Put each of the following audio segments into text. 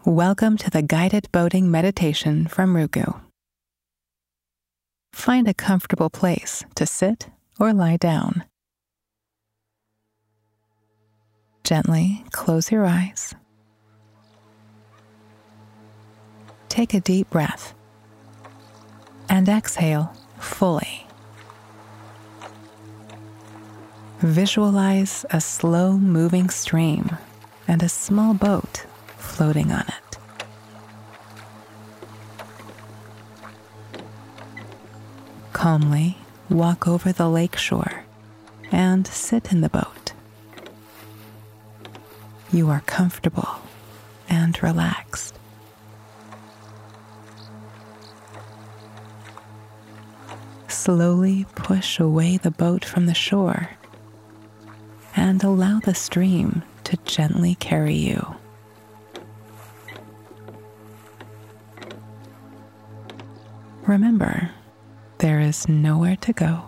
Welcome to the guided boating meditation from Ruku. Find a comfortable place to sit or lie down. Gently close your eyes. Take a deep breath and exhale fully. Visualize a slow-moving stream and a small boat floating on it. Calmly walk over the lake shore and sit in the boat. You are comfortable and relaxed. Slowly push away the boat from the shore and allow the stream to gently carry you. Remember, there is nowhere to go.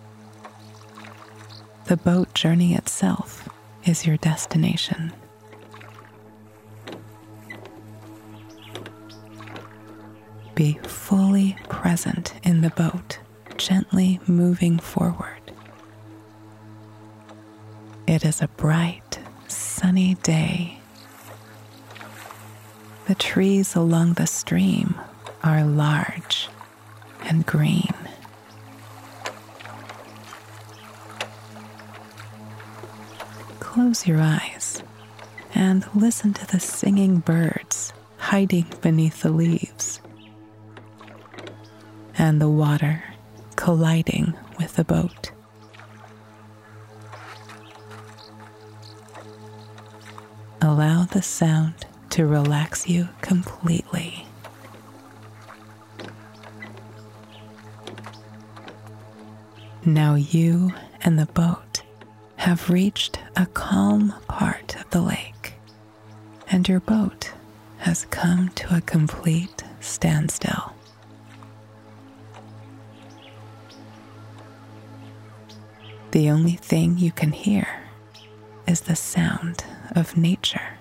The boat journey itself is your destination. Be fully present in the boat, gently moving forward. It is a bright, sunny day. The trees along the stream are large and green. Close your eyes and listen to the singing birds hiding beneath the leaves and the water colliding with the boat. Allow the sound to relax you completely. Now you and the boat have reached a calm part of the lake, and your boat has come to a complete standstill. The only thing you can hear is the sound of nature.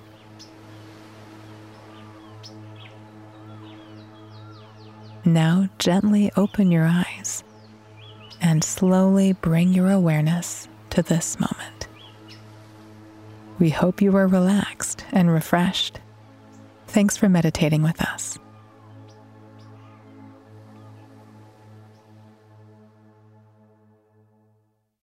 Now gently open your eyes and slowly bring your awareness to this moment. We hope you are relaxed and refreshed. Thanks for meditating with us.